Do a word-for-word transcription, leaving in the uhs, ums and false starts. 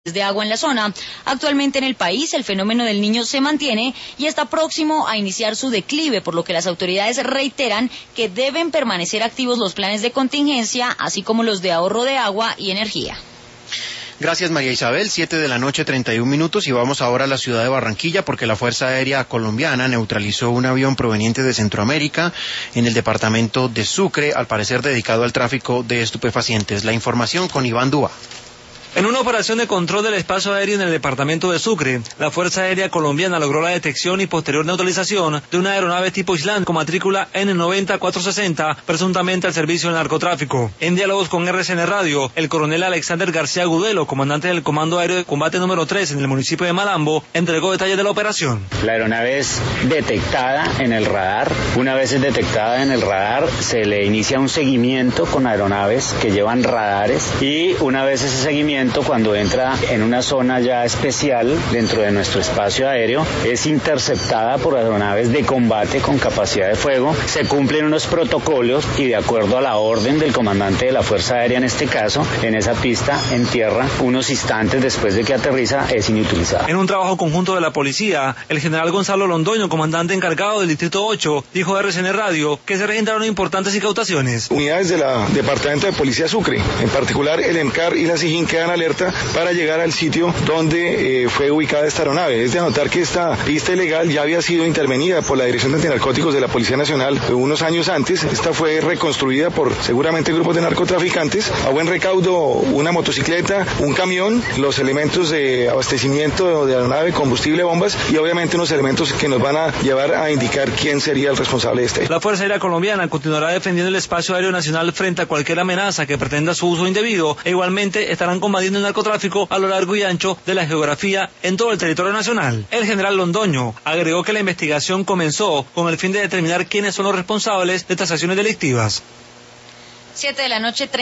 de agua en la zona. Actualmente en el país el fenómeno del Niño se mantiene y está próximo a iniciar su declive, por lo que las autoridades reiteran que deben permanecer activos los planes de contingencia, así como los de ahorro de agua y energía. Gracias, María Isabel. Siete de la noche, treinta y un minutos, y vamos ahora a la ciudad de Barranquilla porque la Fuerza Aérea Colombiana neutralizó un avión proveniente de Centroamérica en el departamento de Sucre, al parecer dedicado al tráfico de estupefacientes. La información con Iván Dúa. En una operación de control del espacio aéreo en el departamento de Sucre, la Fuerza Aérea Colombiana logró la detección y posterior neutralización de una aeronave tipo Island con matrícula N noventa cuatrocientos sesenta, presuntamente al servicio del narcotráfico. En diálogos con R C N Radio, el coronel Alexander García Gudelo, comandante del Comando Aéreo de Combate número tres en el municipio de Malambo, entregó detalles de la operación. La aeronave es detectada en el radar. Una vez es detectada en el radar, se le inicia un seguimiento con aeronaves que llevan radares, y una vez ese seguimiento, cuando entra en una zona ya especial dentro de nuestro espacio aéreo, es interceptada por aeronaves de combate con capacidad de fuego. Se cumplen unos protocolos y de acuerdo a la orden del comandante de la Fuerza Aérea, en este caso, en esa pista, en tierra, unos instantes después de que aterriza, es inutilizada. En un trabajo conjunto de la policía, el general Gonzalo Londoño, comandante encargado del Distrito ocho, dijo a R C N Radio que se registraron importantes incautaciones. Unidades del Departamento de Policía Sucre, en particular el EMCAR y la SIJIN, quedan alerta para llegar al sitio donde eh, fue ubicada esta aeronave. Es de anotar que esta pista ilegal ya había sido intervenida por la Dirección de Antinarcóticos de la Policía Nacional unos años antes. Esta fue reconstruida por seguramente grupos de narcotraficantes. A buen recaudo, una motocicleta, un camión, los elementos de abastecimiento de aeronave, combustible, bombas y obviamente unos elementos que nos van a llevar a indicar quién sería el responsable de este. La Fuerza Aérea Colombiana continuará defendiendo el espacio aéreo nacional frente a cualquier amenaza que pretenda su uso indebido, e igualmente estarán combatiendo el narcotráfico a lo largo y ancho de la geografía en todo el territorio nacional. El general Londoño agregó que la investigación comenzó con el fin de determinar quiénes son los responsables de estas acciones delictivas. Siete de la noche.